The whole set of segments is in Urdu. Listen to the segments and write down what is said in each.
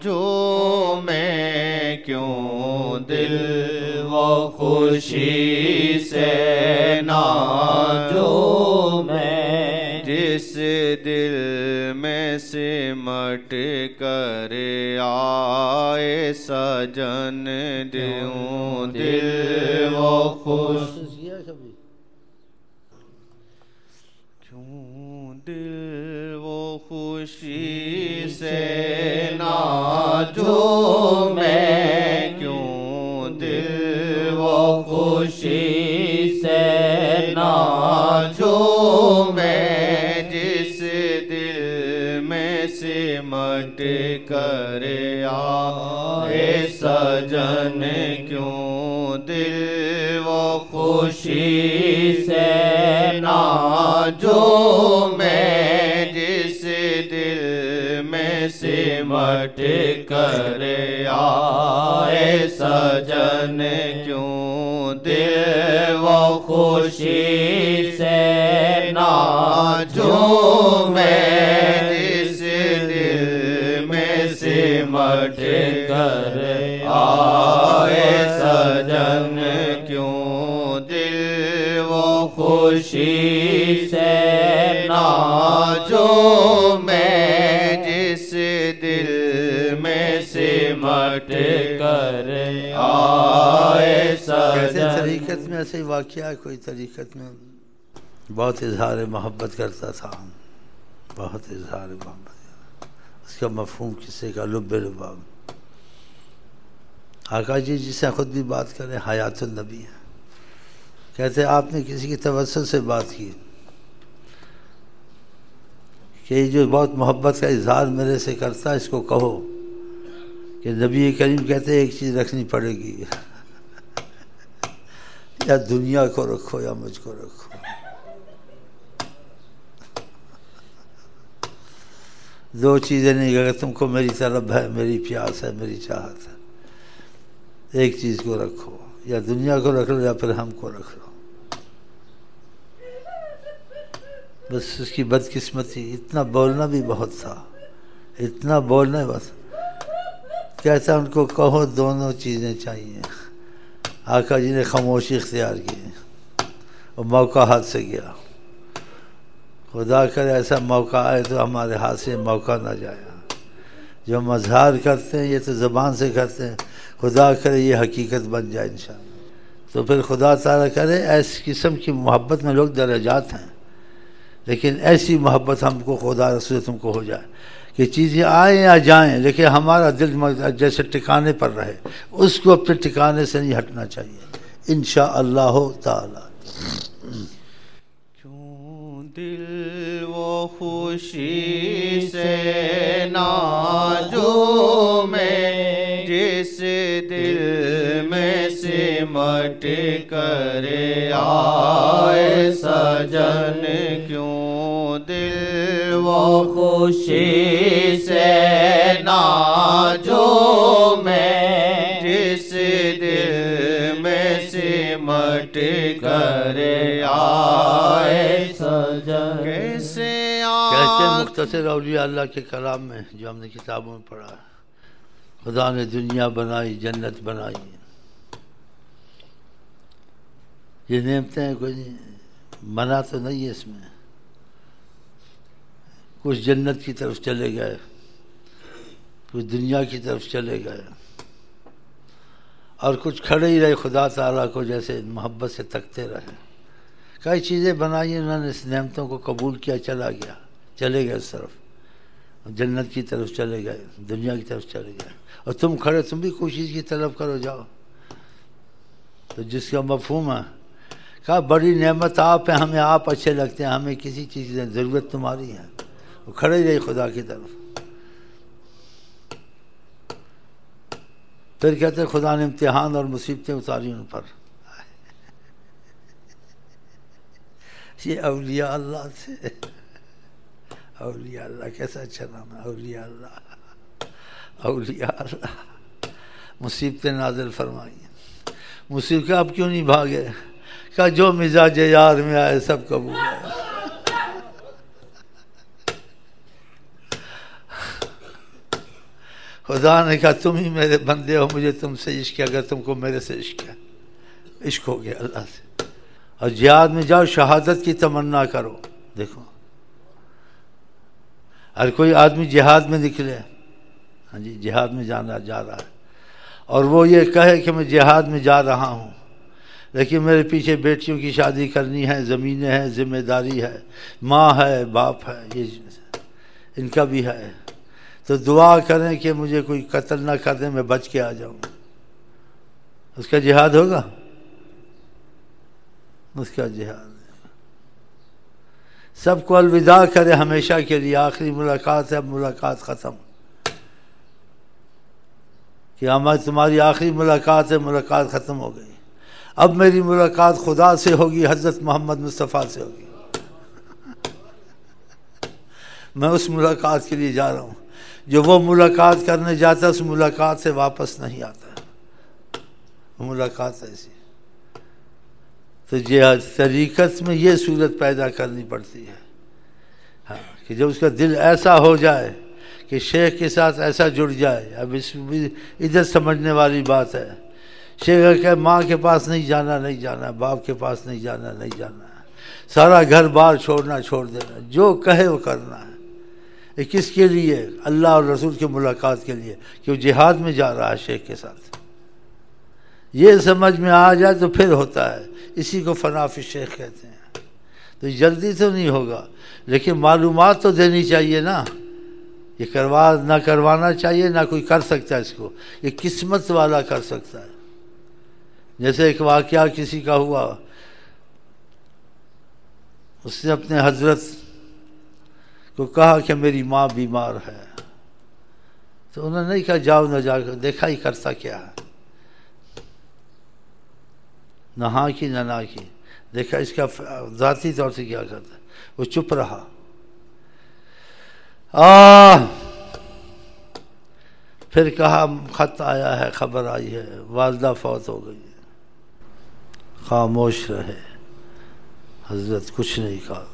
جو میں کیوں دل و خوشی سے جو میں جس دل میں سمٹ کر آئے سجن دوں دل و خوشی کیوں دل و خوشی سے جو میں کیوں دل و خوشی سے جو میں جس دل میں سمٹ کر آئے سجن کیوں دل و خوشی سے جو میں جس دل میں سمٹ کر آئے سجن کیوں دل و خوشی سے جو میں جس دل میں سمٹ کر آئے سجن کیوں دل و خوشی سے جو میں جس دل میں سمٹ کر آئے سجن. طریقت میں ایسے ہی واقعہ ہے. کوئی طریقت میں بہت اظہار محبت کرتا تھا, بہت اظہار محبت. اس کا مفہوم کسی کا لب لباب. آقا جی جس سے خود بھی بات کریں حیات النبی ہے. کہتے آپ نے کسی کی توسل سے بات کی کہ یہ جو بہت محبت کا اظہار میرے سے کرتا ہے اس کو کہو کہ نبی کریم کہتے ہیں ایک چیز رکھنی پڑے گی, یا دنیا کو رکھو یا مجھ کو رکھو. دو چیزیں نہیں, اگر تم کو میری طلب ہے, میری پیاس ہے, میری چاہت ہے, ایک چیز کو رکھو, یا دنیا کو رکھ لو یا پھر ہم کو رکھ لو. بس اس کی بدقسمتی, اتنا بولنا بھی بہت تھا, اتنا بولنا بس. کہتا ان کو کہو دونوں چیزیں چاہیے. آقا جی نے خاموشی اختیار کی اور موقع ہاتھ سے گیا. خدا کرے ایسا موقع آئے تو ہمارے ہاتھ سے موقع نہ جائے. جو ہم اظہار کرتے ہیں یہ تو زبان سے کرتے ہیں, خدا کرے یہ حقیقت بن جائے انشاءاللہ. تو پھر خدا تعالیٰ کرے ایسی قسم کی محبت میں لوگ درجات ہیں, لیکن ایسی محبت ہم کو خدا رسول تم کو ہو جائے کہ چیزیں آئیں یا جائیں لیکن ہمارا دل جیسے ٹھکانے پر رہے, اس کو اپنے ٹھکانے سے نہیں ہٹنا چاہیے انشاءاللہ تعالی. کیوں دل و خوشی سے جو میں جس دل میں سمٹ کر آئے سجن کیوں دل و خوشی سے جو میں جس دل میں سمٹ کر آئے سجن. کیسے مختصر اولیاء اللہ کے کلام میں جو ہم نے کتابوں میں پڑھا ہے, خدا نے دنیا بنائی, جنت بنائی. یہ نعمتیں کوئی منع تو نہیں ہے اس میں. کچھ جنت کی طرف چلے گئے, کچھ دنیا کی طرف چلے گئے, اور کچھ کھڑے ہی رہے خدا تعالیٰ کو جیسے محبت سے تکتے رہے. کئی چیزیں بنائی, انہوں نے اس نعمتوں کو قبول کیا, چلے گئے اس طرف, جنت کی طرف چلے گئے, دنیا کی طرف چلے گئے. اور تم کھڑے, تم بھی کوشش کی طلب کرو, جاؤ. تو جس کا مفہوم ہے کہا بڑی نعمت آپ ہیں, ہمیں آپ اچھے لگتے ہیں, ہمیں کسی چیز کی ضرورت تمہاری ہے. وہ کھڑے ہی رہے خدا کی طرف. پھر کہتے خدا نے امتحان اور مصیبتیں اتاری ان پر. یہ اولیاء اللہ تھے. اولیاء اللہ کیسا اچھا نام ہے, اولیاء اللہ. اولیاء اللہ مصیبتیں نازل فرمائی. مصیبت کا اب کیوں نہیں بھاگے, کہا جو مزاج یار میں آئے سب قبول ہے. خدا نے کہا تم ہی میرے بندے ہو، مجھے تم سے عشق ہے، اگر تم کو میرے سے عشق ہے، عشق ہو گیا اللہ سے۔ اور جہاد میں جاؤ، شہادت کی تمنا کرو۔ دیکھو ہر کوئی آدمی جہاد میں نکلے، ہاں جی جہاد میں جا رہا ہے، اور وہ یہ کہے کہ میں جہاد میں جا رہا ہوں، لیکن میرے پیچھے بیٹیوں کی شادی کرنی ہے، زمینیں ہیں، ذمہ داری ہے، ماں ہے، باپ ہے، یہ ان کا بھی ہے، تو دعا کریں کہ مجھے کوئی قتل نہ کر دے، میں بچ کے آ جاؤں۔ اس کا جہاد ہوگا؟ اس کا جہاد سب کو الوداع کرے ہمیشہ کے لیے، آخری ملاقات ہے، اب ملاقات ختم، کہ ہماری تمہاری آخری ملاقات ہے، ملاقات ختم ہو گئی، اب میری ملاقات خدا سے ہوگی، حضرت محمد مصطفیٰ سے ہوگی۔ میں اس ملاقات کے لیے جا رہا ہوں، جو وہ ملاقات کرنے جاتا ہے اس ملاقات سے واپس نہیں آتا، وہ ملاقات ایسی۔ تو طریقت میں یہ صورت پیدا کرنی پڑتی ہے، ہاں، کہ جب اس کا دل ایسا ہو جائے کہ شیخ کے ساتھ ایسا جڑ جائے۔ اب اس میں ادھر سمجھنے والی بات ہے، شیخ کہ ماں کے پاس نہیں جانا، باپ کے پاس نہیں جانا، سارا گھر بار چھوڑ دینا، جو کہے وہ کرنا ہے۔ یہ کس کے لیے؟ اللہ اور رسول کی ملاقات کے لیے، کہ وہ جہاد میں جا رہا ہے شیخ کے ساتھ۔ یہ سمجھ میں آ جائے تو پھر ہوتا ہے، اسی کو فنا فی الشیخ کہتے ہیں۔ تو جلدی تو نہیں ہوگا، لیکن معلومات تو دینی چاہیے نا، یہ نہ کروانا چاہیے، نہ کوئی کر سکتا ہے اس کو، یہ قسمت والا کر سکتا ہے۔ جیسے ایک واقعہ کسی کا ہوا، اس نے اپنے حضرت کو کہا کہ میری ماں بیمار ہے، تو انہوں نے نہیں کہا جاؤ نہ جا کر دیکھا ہی کرتا کیا ہے، نہ ہاں کی نہ نہ کی، دیکھا اس کا ذاتی طور سے کیا کرتا ہے، وہ چپ رہا۔ پھر کہا خط آیا ہے، خبر آئی ہے، والدہ فوت ہو گئی ہے۔ خاموش رہے حضرت، کچھ نہیں کہا،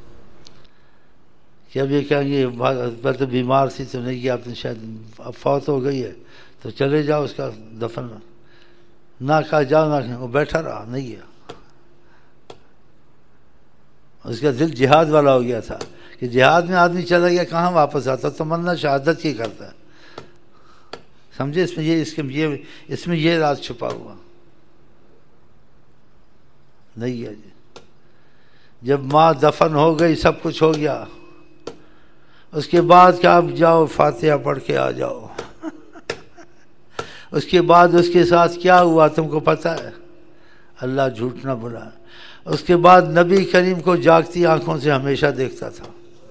کہ اب یہ کہیں گے میں تو بیمار تھی تو نہیں کیا، آپ نے شاید اب فوت ہو گئی ہے تو چلے جاؤ اس کا دفن، نہ کہا جاؤ نہ کہا، وہ بیٹھا رہا، نہیں گیا۔ اس کا دل جہاد والا ہو گیا تھا، کہ جہاد میں آدمی چلا گیا کہاں واپس آتا، تمنا شہادت کی کرتا ہے، سمجھے؟ اس میں یہ راز چھپا ہوا نہیں ہے جی۔ جب ماں دفن ہو گئی، سب کچھ ہو گیا، اس کے بعد کہ آپ جاؤ فاتحہ پڑھ کے آ جاؤ۔ اس کے بعد اس کے ساتھ کیا ہوا تم کو پتہ ہے؟ اللہ جھوٹ نہ بولا۔ اس کے بعد نبی کریم کو جاگتی آنکھوں سے ہمیشہ دیکھتا تھا،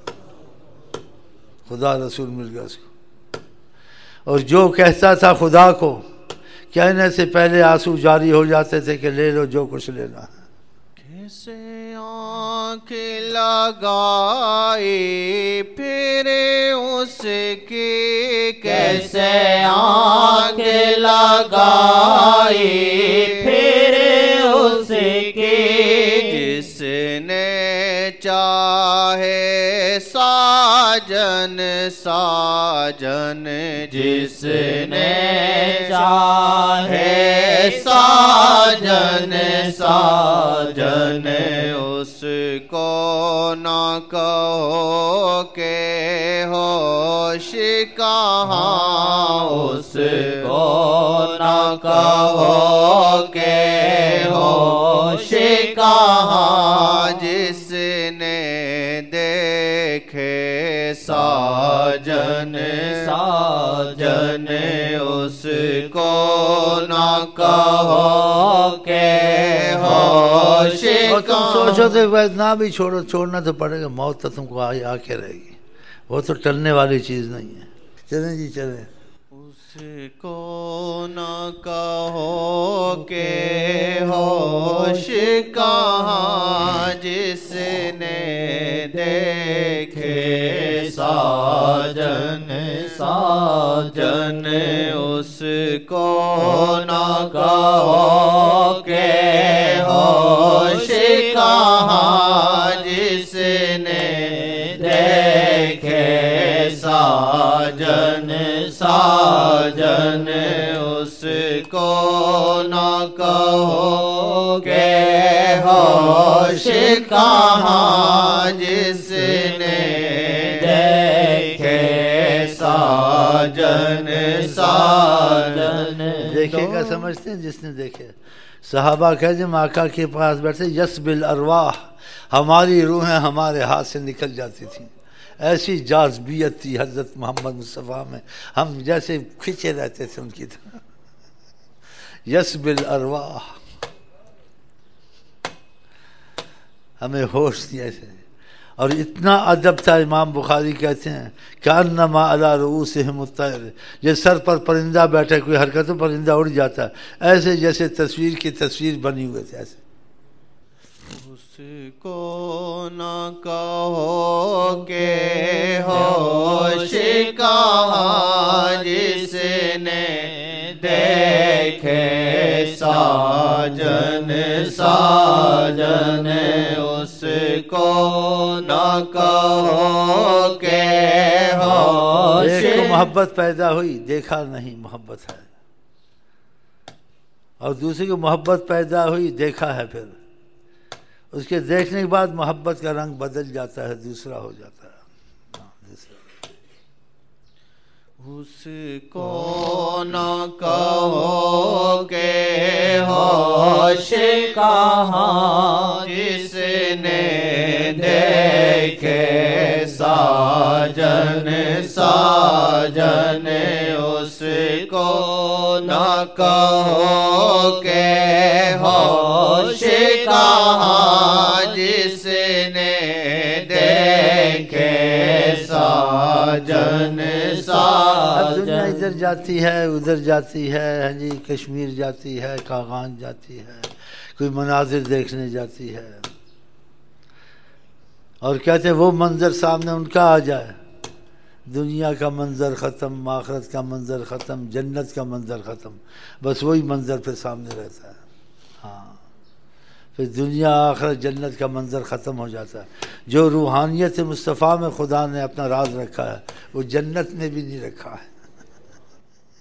خدا رسول مل گیا اس کو، اور جو کہتا تھا خدا کو، کہنے سے پہلے آنسو جاری ہو جاتے تھے کہ لے لو جو کچھ لینا ہے۔ کیسے آنکھ لگائی پھر اس کی، کیسے آنکھ لگائی پھر اس کی، جس نے چاہے ساجن ساجن، جس نے چاہے ساجن ساجن، اس کو نہ کہو کہ ہوش کہاں، اس کو نہ کہو کہ ہوش کہاں، جس نے دیکھے ساجن ساجن، اس کو نہ کہو کہ ہوش کہاں۔ سوچو تو نہ بھی چھوڑنا تو پڑے گا، موت تو تم کو آ کے رہے گی، وہ تو ٹلنے والی چیز نہیں ہے۔ چلیں جی چلیں۔ اس کو نہ کہو کہ ہوش کہاں، جس نے دیکھے ساجن ساجن، اس کو نہ کہو کہ ہوش کہاں، جس نے دیکھے ساجن ساجن اس کو نہ کہو کہ ہوش کہاں جس نے دیکھے ساجن ساجن دیکھے کا سمجھتے ہیں جس نے دیکھے. صحابہ کہتے ہیں آقا کے پاس بیٹھے یس بالارواح ہماری روحیں ہمارے ہاتھ سے نکل جاتی تھیں. ایسی جاذبیت تھی حضرت محمد مصطفیٰ میں ہم جیسے کھنچے رہتے تھے ان کی طرح. یس بالارواح ہمیں ہوش نہیں ایسے. اور اتنا ادب تھا امام بخاری کہتے ہیں کأنما علی رؤوسہم الطیر یہ سر پر پرندہ بیٹھے کوئی حرکت تو پرندہ اڑ جاتا ہے ایسے جیسے تصویر کی تصویر بنی ہوئے تھے ایسے. اس کو نہ کہو کہ ہوش کہاں جس نے دیکھے ساجن ساجن اس کو نہ کہو کہ ہوش. ایک کو محبت پیدا ہوئی دیکھا نہیں محبت ہے اور دوسرے کو محبت پیدا ہوئی دیکھا ہے پھر اس کے دیکھنے کے بعد محبت کا رنگ بدل جاتا ہے دوسرا ہو جاتا ہے. اس کو نہ کہو کہ ہوش کہاں جس نے دیکھے ساجن ساجن اس کو نہ کہو کہ ہوش کہاں جس نے دیکھے ساجن اب دنیا ادھر جاتی ہے ادھر جاتی ہے جی کشمیر جاتی ہے کاغان جاتی ہے کوئی مناظر دیکھنے جاتی ہے اور کہتے ہیں وہ منظر سامنے ان کا آ جائے دنیا کا منظر ختم آخرت کا منظر ختم جنت کا منظر ختم بس وہی منظر پھر سامنے رہتا ہے. ہاں پھر دنیا آخرت جنت کا منظر ختم ہو جاتا ہے. جو روحانیت مصطفیٰ میں خدا نے اپنا راز رکھا ہے وہ جنت میں بھی نہیں رکھا ہے.